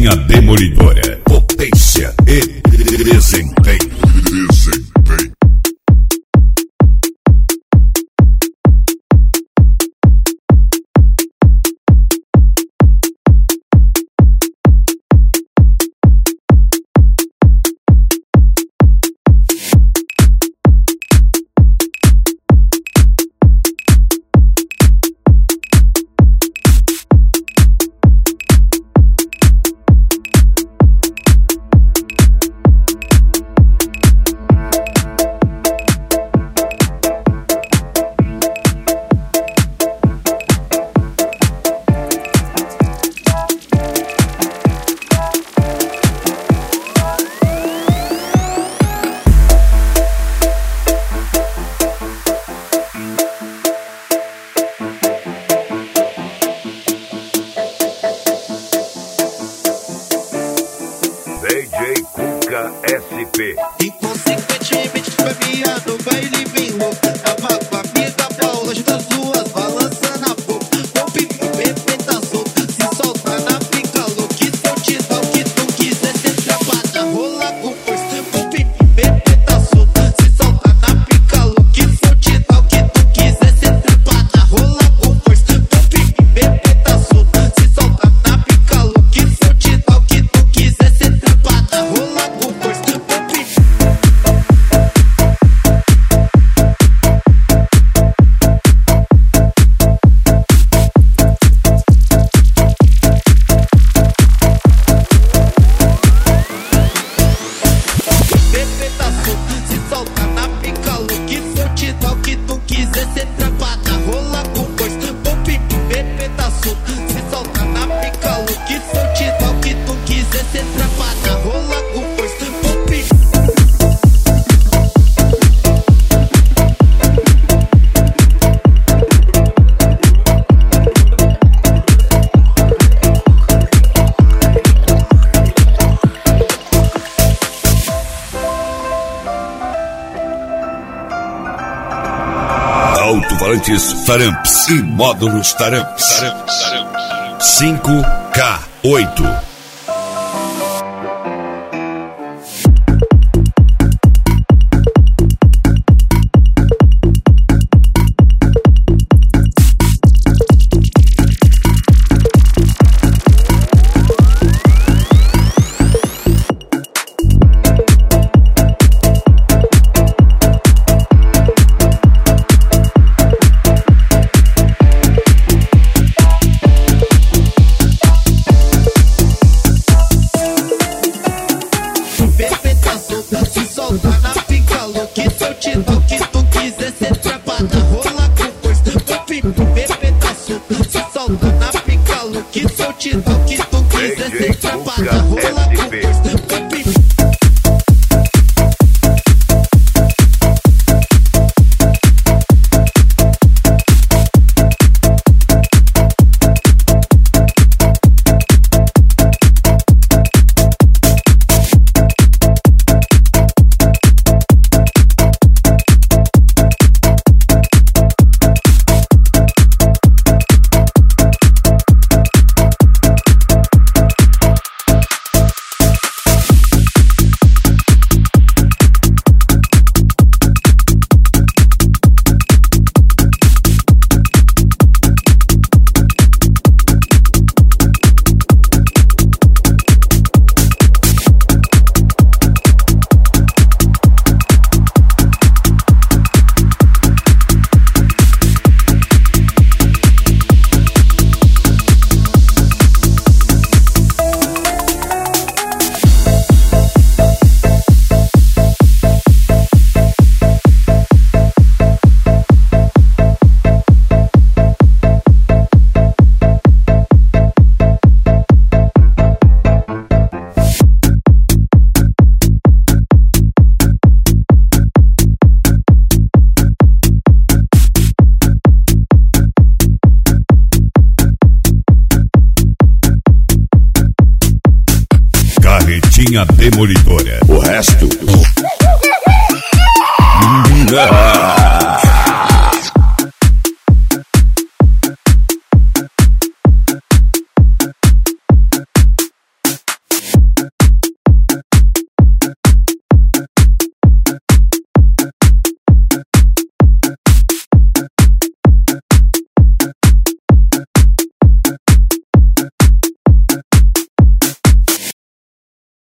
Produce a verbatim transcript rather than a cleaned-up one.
Carretinha demolidora. Potência e desempenho. Desempenho. D J Cuca S P. Inconsequentemente família no baile vem louco. Tava com a amiga Paula, as duas balançando a boca. O pipi bebê tá solto, se solta na pica louca. Se eu te dar o que tu quiser, cê trabalha, rola com força. O pipi bebê tá solto, se solta na pica louca. Se eu te dar o que tu quiser, cê trabalha, rola com força. O pipi bebê tá solto, se solta na pica louca. Se eu te dar o que tu quiser, cê trabalha, rola com força. O pipi bebê tá solto, se solta na pica louca. Se eu te dar o que tu quiser, cê trabalha, rola com força. O pipi bebê tá solto, se solta na pica louca. Se eu te dar o que tu quiser, cê trabalha, rola com força. O pipi Alto-falantes Taramps e módulos Taramps. cinco K oito. bebê tá solto, se solta na pica louca. Se eu te dar o que tu quiser, cê trabalha, rola com força. O pipi bebê tá solto, se solta na pica louca. Se eu te dar o que tu quiser, cê trabalha, rola com força. O pipi Carretinha demolidora. O resto. Ah.